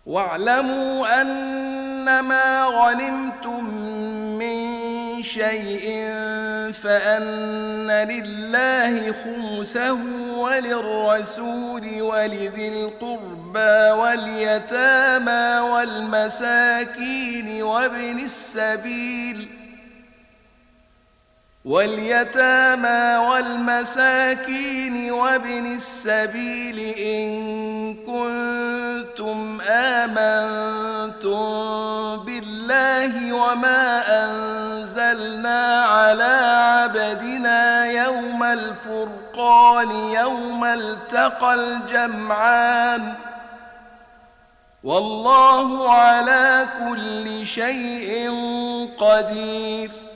واعلموا أنما غنمتم من شيء فأن لله خمسه وللرسول ولذي القربى واليتامى والمساكين وابن السبيل إن كنتم آمنتم بالله وما أنزلنا على عبدنا يوم الفرقان يوم التقى الجمعان والله على كل شيء قدير.